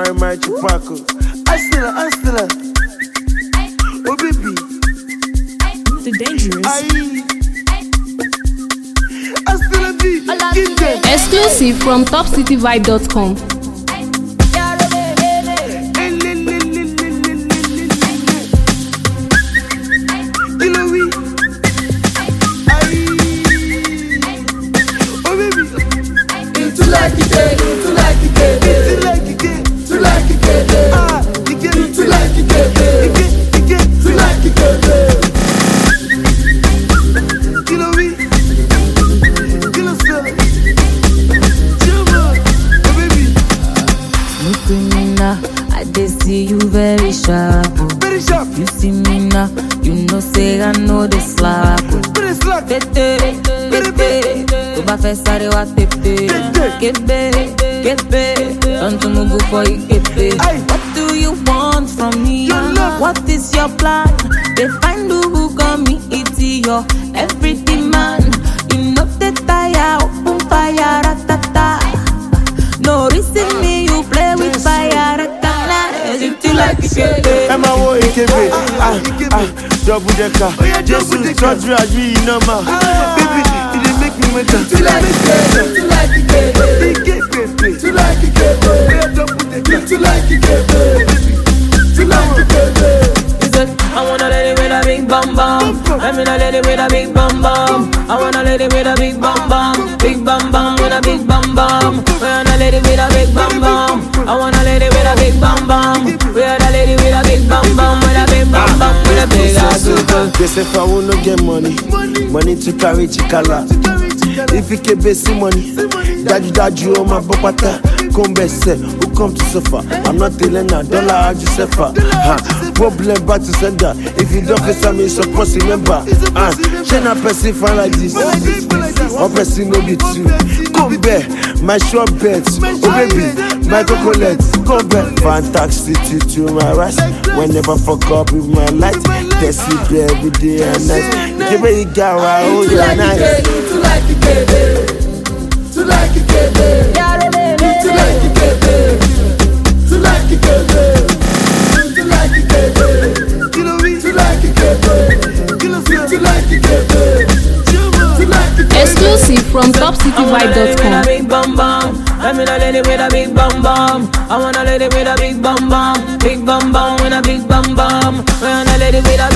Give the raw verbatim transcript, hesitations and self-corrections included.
my my chupaco. Astela, Astela. Oh baby. The dangerous. Aye. Astela B. Give them. Exclusive from top city vibe dot com. Like it, to like it, to like it, to like it, ah, to like it, to like it, to like it. Kilo we, kilo sir, Juma, baby. Look at me now, I just see you very sharp. Very sharp. You see me now, you know say I know the slack. Very slack. Tete, tete, tu ba fe sare wa tete. Kebe, kebe, don't you move for you, kebe. What do you want from me? What is your plan? They find who got me, it's your everything, man. You know the tire, open fire, ratata. No reason me, you play with fire, ratata. You like it, kebe. Emma wo ikebe, ah ah, double decker. Jesus, trust me, I do you know ma. Baby, it dey make me mental. To like it, to like it, to like it, to like it, to like it. He said, I wanna let it with a big bum bum. I mean, I let it with a big bum bum. I wanna let it with a big bum bum, big bum bum with a big bum bum. I wanna let it with a big bum bum. I wanna let it with a big bum bum. We wanna let it with a big bum bum, with a big bum bum, with a big ass super. They say if I will not get money, money to carry chikala. If you can pay some money, daddy daddy oh my bopata. Come best say, who come to suffer? I'm not telling a dollar I just suffer. Ha, problem back to sender. If you don't face me, supposed to remember. Ah, she not person fan like this. One person no be two. Come back, my short bets. Oh baby, my cocolet. Come back, fantastic to my rest. Whenever fuck up with my light, they sleep every day and night. Give me a guy, oh yeah, nice. To like it, to like it, to like it, to like it, to like it, to like it, to like it. Exclusive from top city vibe dot com. Big bum bum. I mean, I let it with a big bum bum. I wanna let it with a big bum bum, big bum bum with a big bum bum. I wanna let it with a